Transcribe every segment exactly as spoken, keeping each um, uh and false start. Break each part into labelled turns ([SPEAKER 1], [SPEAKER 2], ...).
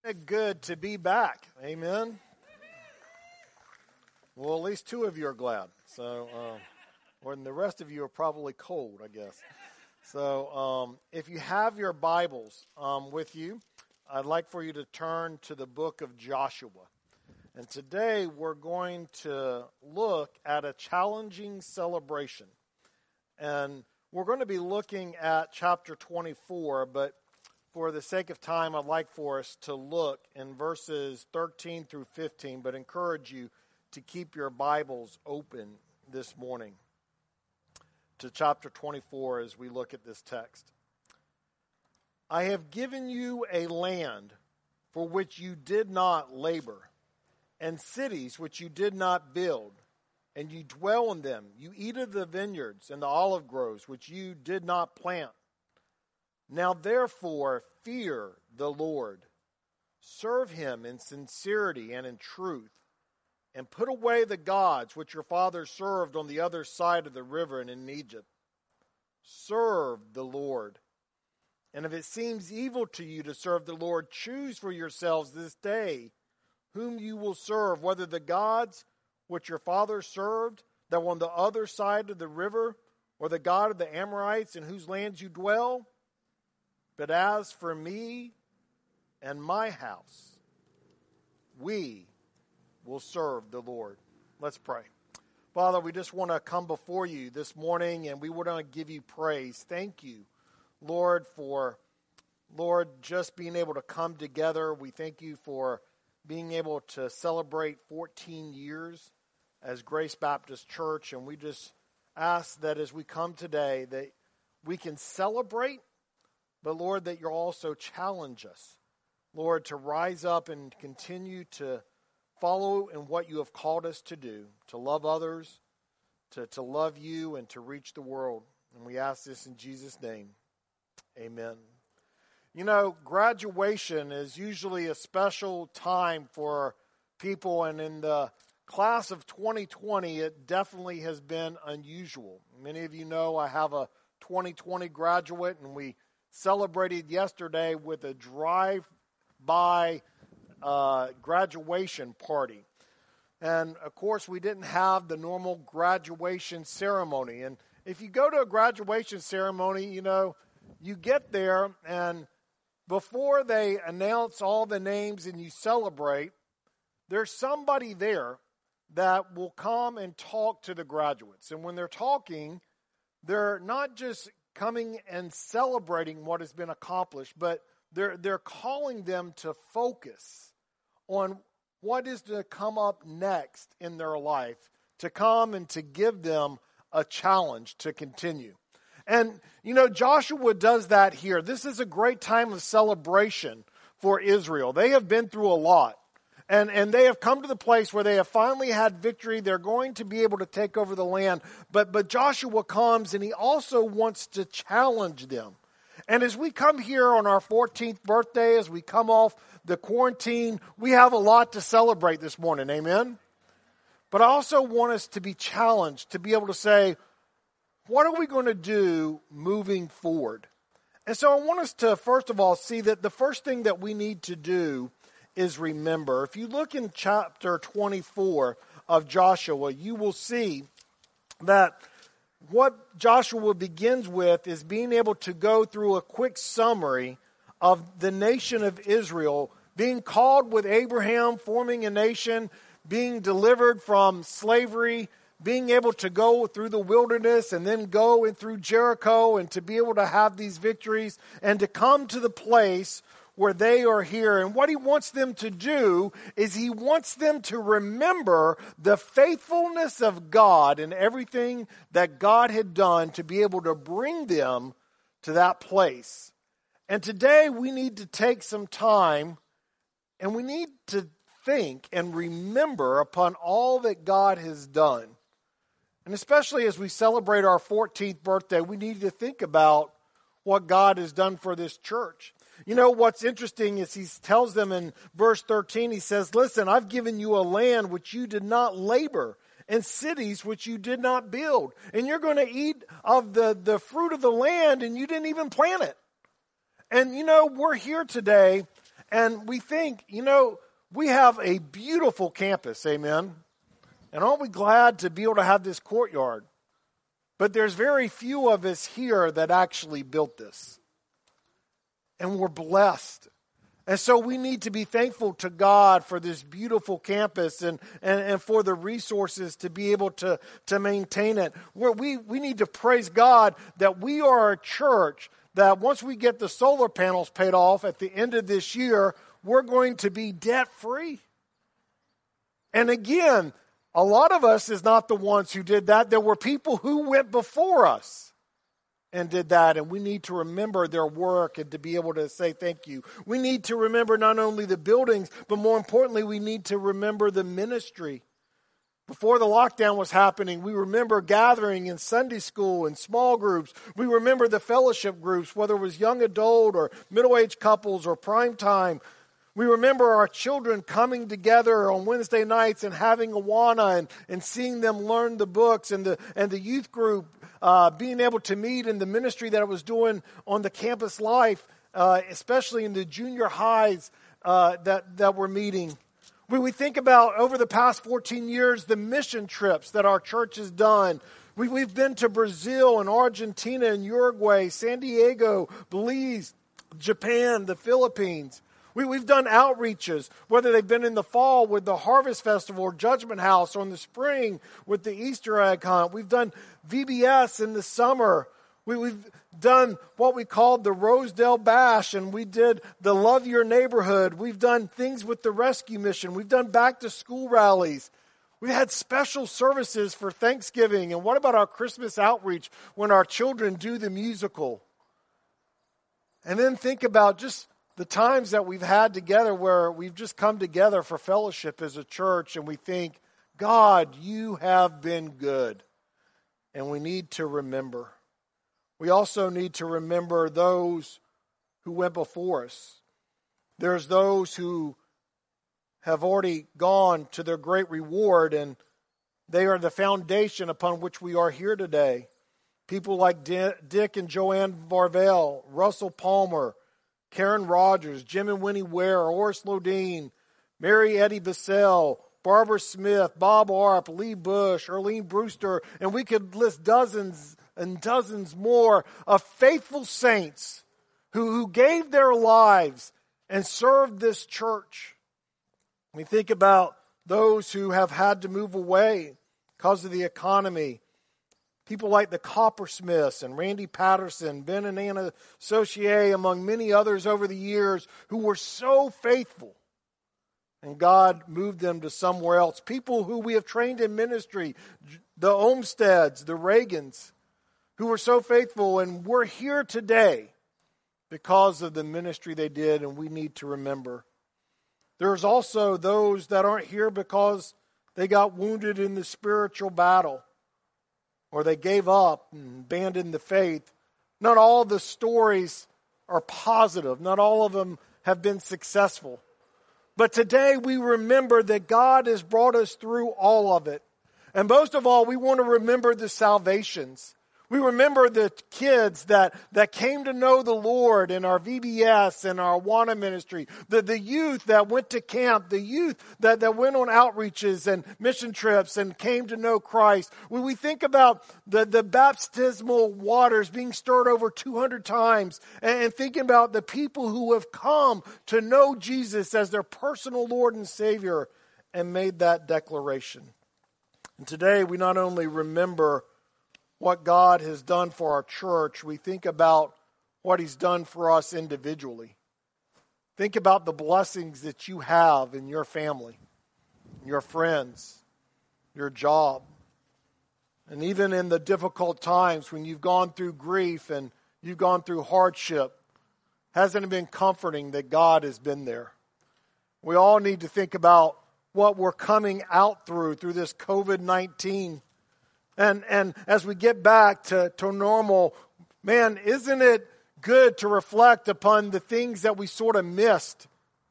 [SPEAKER 1] It's good to be back. Amen. Well, at least two of you are glad. So, um, or the rest of you are probably cold, I guess. So, um, if you have your Bibles um, with you, I'd like for you to turn to the book of Joshua. And today we're going to look at a challenging celebration. And we're going to be looking at chapter twenty-four, but for the sake of time, I'd like for us to look in verses thirteen through fifteen, but encourage you to keep your Bibles open this morning to chapter twenty-four as we look at this text. I have given you a land for which you did not labor, and cities which you did not build, and you dwell in them. You eat of the vineyards and the olive groves which you did not plant. Now therefore fear the Lord, serve him in sincerity and in truth, and put away the gods which your fathers served on the other side of the river and in Egypt. Serve the Lord. And if it seems evil to you to serve the Lord, choose for yourselves this day whom you will serve, whether the gods which your fathers served that were on the other side of the river, or the God of the Amorites in whose lands you dwell. But as for me and my house, we will serve the Lord. Let's pray. Father, we just want to come before you this morning, and we want to give you praise. Thank you, Lord, for, Lord, just being able to come together. We thank you for being able to celebrate fourteen years as Grace Baptist Church, and we just ask that as we come today that we can celebrate, but Lord, that you'll also challenge us, Lord, to rise up and continue to follow in what you have called us to do, to love others, to, to love you, and to reach the world. And we ask this in Jesus' name. Amen. You know, graduation is usually a special time for people, and in the class of twenty twenty, it definitely has been unusual. Many of you know I have a twenty twenty graduate, and we celebrated yesterday with a drive-by uh, graduation party. And, of course, we didn't have the normal graduation ceremony. And if you go to a graduation ceremony, you know, you get there, and before they announce all the names and you celebrate, there's somebody there that will come and talk to the graduates. And when they're talking, they're not just coming and celebrating what has been accomplished, but they're they're calling them to focus on what is to come up next in their life, to come and to give them a challenge to continue. And, you know, Joshua does that here. This is a great time of celebration for Israel. They have been through a lot. And and they have come to the place where they have finally had victory. They're going to be able to take over the land. But but Joshua comes, and he also wants to challenge them. And as we come here on our fourteenth birthday, as we come off the quarantine, we have a lot to celebrate this morning. Amen? But I also want us to be challenged, to be able to say, what are we going to do moving forward? And so I want us to, first of all, see that the first thing that we need to do is remember. If you look in chapter twenty-four of Joshua, you will see that what Joshua begins with is being able to go through a quick summary of the nation of Israel being called with Abraham, forming a nation, being delivered from slavery, being able to go through the wilderness and then go in through Jericho, and to be able to have these victories and to come to the place where they are here. And what he wants them to do is he wants them to remember the faithfulness of God and everything that God had done to be able to bring them to that place. And today we need to take some time, and we need to think and remember upon all that God has done. And especially as we celebrate our fourteenth birthday, we need to think about what God has done for this church. You know, what's interesting is he tells them in verse thirteen, he says, listen, I've given you a land which you did not labor, and cities which you did not build. And you're going to eat of the, the fruit of the land, and you didn't even plant it. And, you know, we're here today, And we think, you know, we have a beautiful campus, amen? And aren't we glad to be able to have this courtyard? But there's very few of us here that actually built this. And we're blessed. And so we need to be thankful to God for this beautiful campus and, and, and for the resources to be able to, to maintain it. We're, we, we need to praise God that we are a church that once we get the solar panels paid off at the end of this year, we're going to be debt-free. And again, a lot of us is not the ones who did that. There were people who went before us and did that, and we need to remember their work and to be able to say thank you. We need to remember not only the buildings, but more importantly, we need to remember the ministry. Before the lockdown was happening, we remember gathering in Sunday school and small groups. We remember the fellowship groups, whether it was young adult or middle-aged couples or prime time. We remember our children coming together on Wednesday nights and having Awana and, and seeing them learn the books, and the and the youth group uh, being able to meet in the ministry that it was doing on the campus life, uh, especially in the junior highs uh, that, that we're meeting. When we think about over the past fourteen years, the mission trips that our church has done. We, we've been to Brazil and Argentina and Uruguay, San Diego, Belize, Japan, the Philippines. We, we've done outreaches, whether they've been in the fall with the Harvest Festival or Judgment House, or in the spring with the Easter egg hunt. We've done V B S in the summer. We, we've done what we called the Rosedale Bash, and we did the Love Your Neighborhood. We've done things with the Rescue Mission. We've done back-to-school rallies. We had special services for Thanksgiving. And what about our Christmas outreach when our children do the musical? And then think about just the times that we've had together where we've just come together for fellowship as a church, and we think, God, you have been good. And we need to remember. We also need to remember those who went before us. There's those who have already gone to their great reward, and they are the foundation upon which we are here today. People like Dick and Joanne Varvel, Russell Palmer, Karen Rogers, Jim and Winnie Ware, Horace Lodine, Mary Eddie Bissell, Barbara Smith, Bob Arp, Lee Bush, Erlene Brewster, and we could list dozens and dozens more of faithful saints who, who gave their lives and served this church. We think about those who have had to move away because of the economy. People like the Coppersmiths and Randy Patterson, Ben and Anna Saucier, among many others over the years who were so faithful. And God moved them to somewhere else. People who we have trained in ministry, the Olmsteads, the Reagans, who were so faithful, and we're here today because of the ministry they did, and we need to remember. There's also those that aren't here because they got wounded in the spiritual battle, or they gave up and abandoned the faith. Not all the stories are positive. Not all of them have been successful. But today we remember that God has brought us through all of it. And most of all, we want to remember the salvations. We remember the kids that, that came to know the Lord in our V B S and our Awana ministry. The, the youth that went to camp. The youth that, that went on outreaches and mission trips and came to know Christ. When we think about the, the baptismal waters being stirred over two hundred times, and, and thinking about the people who have come to know Jesus as their personal Lord and Savior and made that declaration. And today we not only remember what God has done for our church, we think about what He's done for us individually. Think about the blessings that you have in your family, your friends, your job. And even in the difficult times when you've gone through grief and you've gone through hardship, hasn't it been comforting that God has been there? We all need to think about what we're coming out through, through this covid nineteen. And and as we get back to, to normal, man, isn't it good to reflect upon the things that we sort of missed?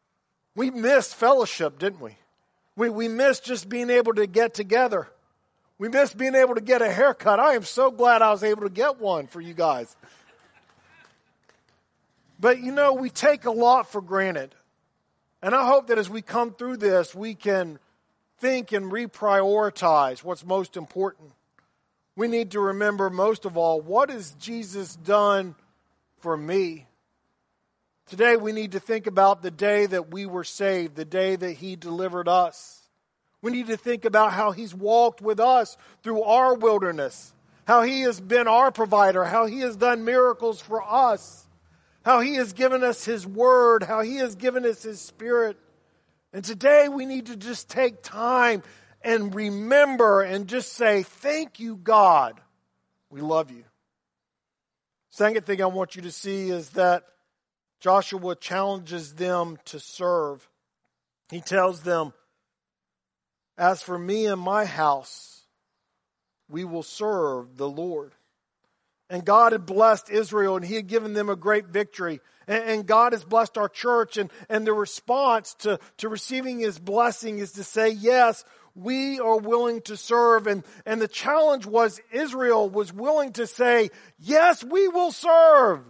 [SPEAKER 1] We missed fellowship, didn't we? We we missed just being able to get together. We missed being able to get a haircut. I am so glad I was able to get one for you guys. But you know, we take a lot for granted. And I hope that as we come through this, we can think and reprioritize what's most important. We need to remember, most of all, what has Jesus done for me? Today we need to think about the day that we were saved, the day that He delivered us. We need to think about how He's walked with us through our wilderness, how He has been our provider, how He has done miracles for us, how He has given us His Word, how He has given us His Spirit. And today we need to just take time and remember and just say, thank you, God. We love you. Second thing I want you to see is that Joshua challenges them to serve. He tells them, as for me and my house, we will serve the Lord. And God had blessed Israel, and He had given them a great victory. And, and God has blessed our church, and, and the response to, to receiving His blessing is to say, yes, we are willing to serve. And, and the challenge was Israel was willing to say, yes, we will serve.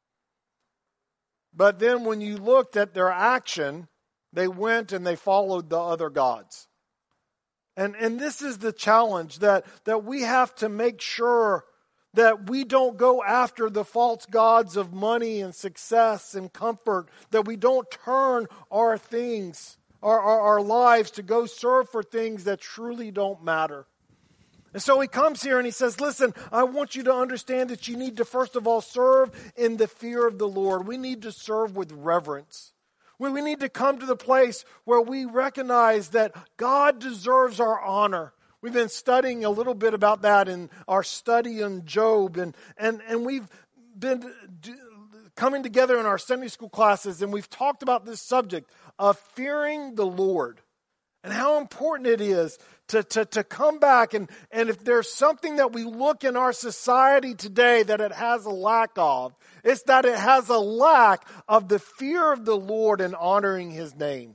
[SPEAKER 1] But then when you looked at their action, they went and they followed the other gods. And, and this is the challenge, that, that we have to make sure that we don't go after the false gods of money and success and comfort, that we don't turn our things, our, our, our lives to go serve for things that truly don't matter. And so he comes here and he says, listen, I want you to understand that you need to first of all serve in the fear of the Lord. We need to serve with reverence. We, we need to come to the place where we recognize that God deserves our honor. We've been studying a little bit about that in our study on Job, and, and, and we've been d- coming together in our Sunday school classes, and we've talked about this subject of fearing the Lord and how important it is to, to, to come back. And, and if there's something that we look in our society today that it has a lack of, it's that it has a lack of the fear of the Lord and honoring His name.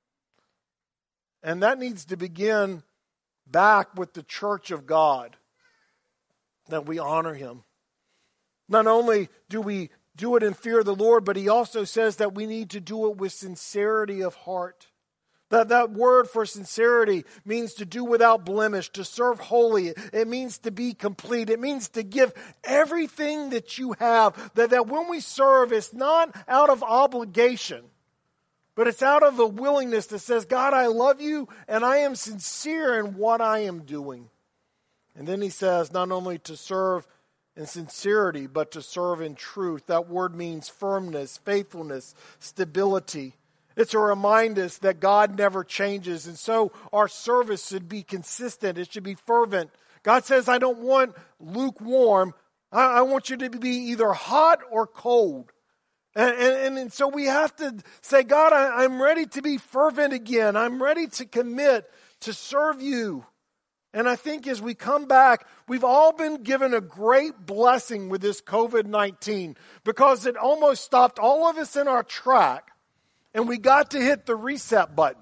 [SPEAKER 1] And that needs to begin back with the church of God, that we honor Him. Not only do we do it in fear of the Lord, but He also says that we need to do it with sincerity of heart. That, that word for sincerity means to do without blemish, to serve wholly. It means to be complete. It means to give everything that you have. That, that when we serve, it's not out of obligation, but it's out of a willingness that says, God, I love you, and I am sincere in what I am doing. And then he says, not only to serve in sincerity, but to serve in truth. That word means firmness, faithfulness, stability. It's a reminder us that God never changes, and so our service should be consistent. It should be fervent. God says, I don't want lukewarm. I, I want you to be either hot or cold. And, and, and so we have to say, God, I, I'm ready to be fervent again. I'm ready to commit to serve you. And I think as we come back, we've all been given a great blessing with this covid nineteen, because it almost stopped all of us in our track, and we got to hit the reset button.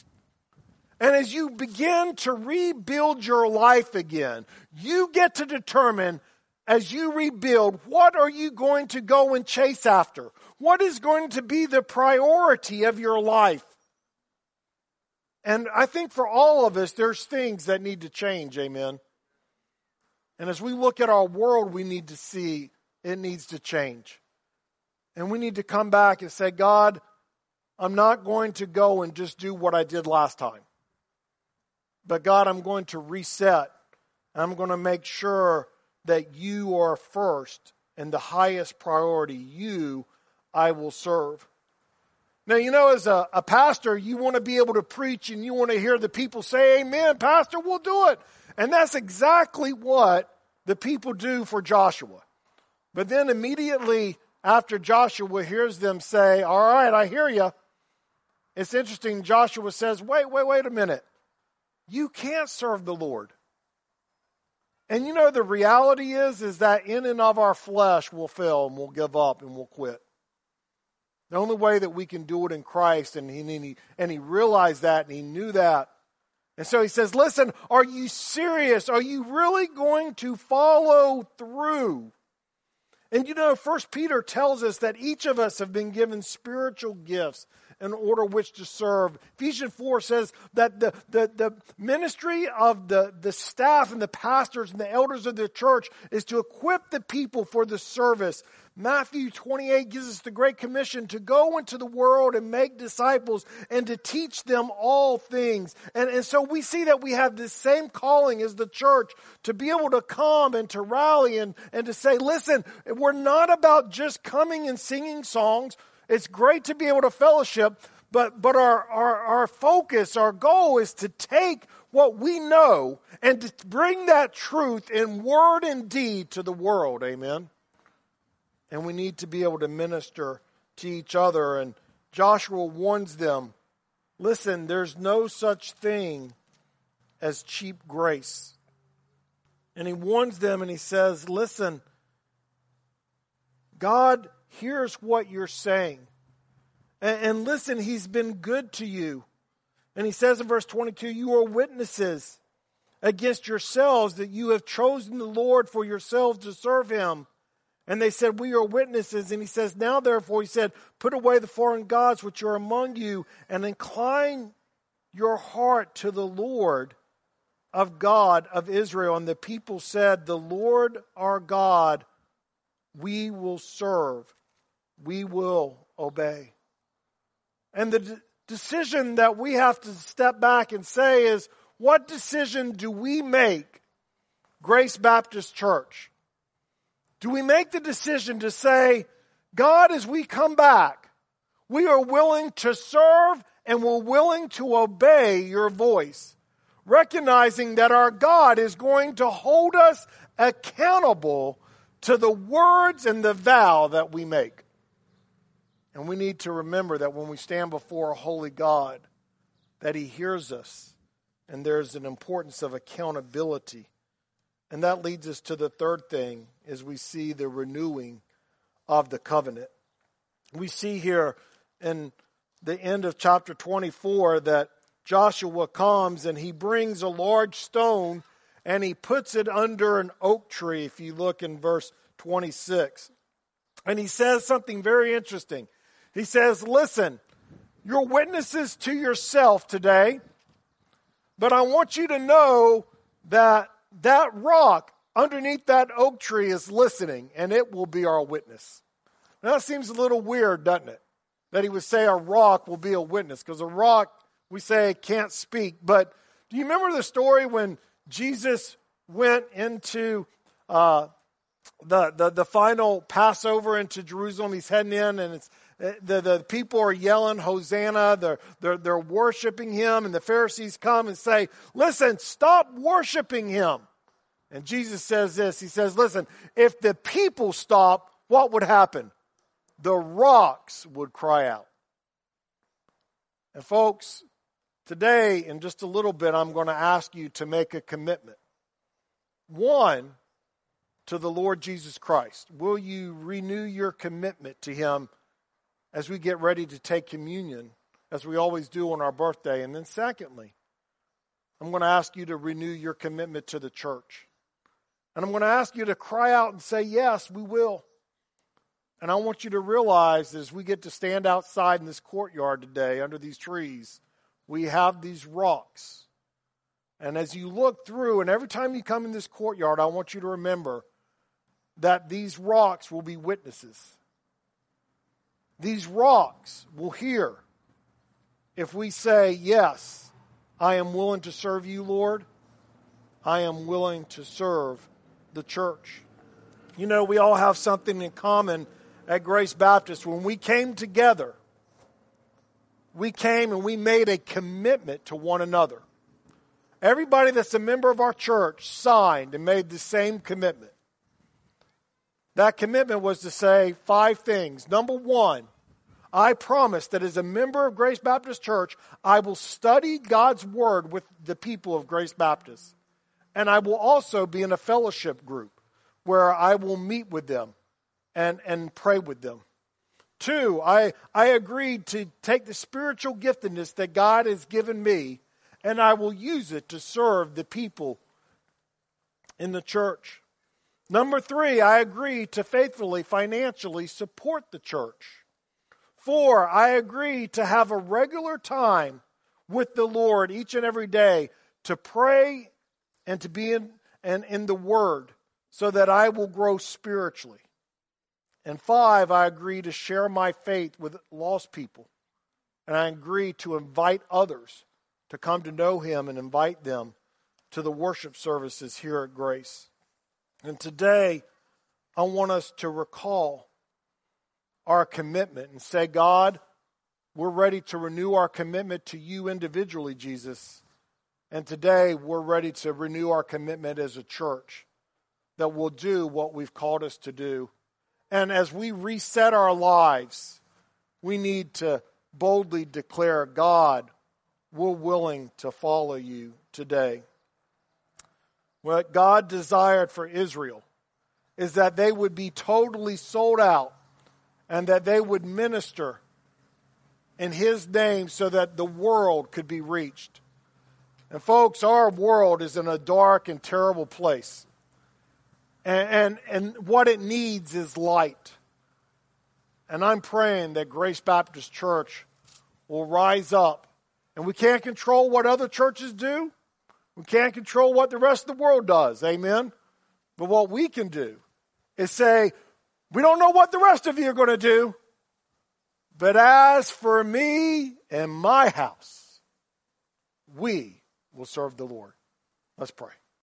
[SPEAKER 1] And as you begin to rebuild your life again, you get to determine, as you rebuild, what are you going to go and chase after? What is going to be the priority of your life? And I think for all of us, there's things that need to change, amen? And as we look at our world, we need to see it needs to change. And we need to come back and say, God, I'm not going to go and just do what I did last time. But God, I'm going to reset. I'm going to make sure that you are first and the highest priority. You, I will serve. Now, you know, as a, a pastor, you want to be able to preach and you want to hear the people say, amen, Pastor, we'll do it. And that's exactly what the people do for Joshua. But then immediately after Joshua hears them say, all right, I hear you. It's interesting, Joshua says, wait, wait, wait a minute. You can't serve the Lord. And you know, the reality is, is that in and of our flesh we'll fail and we'll give up and we'll quit. The only way that we can do it in Christ, and he, and he, and he realized that and he knew that. And so he says, listen, are you serious? Are you really going to follow through? And you know, First Peter tells us that each of us have been given spiritual gifts. in order which to serve. Ephesians four says that the, the, the ministry of the, the staff and the pastors and the elders of the church is to equip the people for the service. Matthew twenty-eight gives us the Great Commission to go into the world and make disciples and to teach them all things. And, and so we see that we have this same calling as the church to be able to come and to rally and, and to say, listen, we're not about just coming and singing songs. It's great to be able to fellowship, but, but our, our, our focus, our goal is to take what we know and to bring that truth in word and deed to the world. Amen. And we need to be able to minister to each other. And Joshua warns them, listen, there's no such thing as cheap grace. And he warns them and he says, listen, God hears what you're saying. And, and listen, he's been good to you. And he says in verse twenty-two, you are witnesses against yourselves that you have chosen the Lord for yourselves to serve him. And they said, we are witnesses. And he says, now therefore, he said, put away the foreign gods which are among you and incline your heart to the Lord of God of Israel. And the people said, the Lord our God, we will serve. We will obey. And the d- decision that we have to step back and say is, what decision do we make, Grace Baptist Church? Do we make the decision to say, God, as we come back, we are willing to serve and we're willing to obey your voice, recognizing that our God is going to hold us accountable to the words and the vow that we make. And we need to remember that when we stand before a holy God, that he hears us, and there's an importance of accountability. And that leads us to the third thing as we see the renewing of the covenant. We see here in the end of chapter twenty-four that Joshua comes and he brings a large stone and he puts it under an oak tree, if you look in verse twenty-six. And he says something very interesting. He says, listen, you're witnesses to yourself today, but I want you to know that that rock underneath that oak tree is listening, and it will be our witness. Now, that seems a little weird, doesn't it? That he would say a rock will be a witness, because a rock, we say, can't speak. But do you remember the story when Jesus went into uh, the, the the final Passover into Jerusalem? He's heading in, and it's the, the people are yelling, Hosanna. They're, they're, they're worshiping him, and the Pharisees come and say, listen, stop worshiping him. And Jesus says this. He says, listen, if the people stop, what would happen? The rocks would cry out. And folks, today, in just a little bit, I'm going to ask you to make a commitment. One, to the Lord Jesus Christ. Will you renew your commitment to him as we get ready to take communion, as we always do on our birthday? And then secondly, I'm going to ask you to renew your commitment to the church. And I'm going to ask you to cry out and say, yes, we will. And I want you to realize as we get to stand outside in this courtyard today under these trees, we have these rocks. And as you look through, and every time you come in this courtyard, I want you to remember that these rocks will be witnesses. These rocks will hear if we say, yes, I am willing to serve you, Lord. I am willing to serve the church. You know, we all have something in common at Grace Baptist. When we came together, we came and we made a commitment to one another. Everybody that's a member of our church signed and made the same commitment. That commitment was to say five things. Number one, I promise that as a member of Grace Baptist Church, I will study God's Word with the people of Grace Baptist. And I will also be in a fellowship group where I will meet with them and, and pray with them. Two, I, I agreed to take the spiritual giftedness that God has given me, and I will use it to serve the people in the church. Number three, I agree to faithfully, financially support the church. Four, I agree to have a regular time with the Lord each and every day to pray and to be in, and in the Word so that I will grow spiritually. And five, I agree to share my faith with lost people. And I agree to invite others to come to know Him and invite them to the worship services here at Grace. And today, I want us to recall our commitment and say, God, we're ready to renew our commitment to you individually, Jesus. And today, we're ready to renew our commitment as a church that will do what we've called us to do. And as we reset our lives, we need to boldly declare, God, we're willing to follow you today. What God desired for Israel is that they would be totally sold out and that they would minister in His name so that the world could be reached. And folks, our world is in a dark and terrible place. And, and, and what it needs is light. And I'm praying that Grace Baptist Church will rise up. And we can't control what other churches do. We can't control what the rest of the world does. Amen? But what we can do is say, we don't know what the rest of you are going to do. But as for me and my house, we will serve the Lord. Let's pray.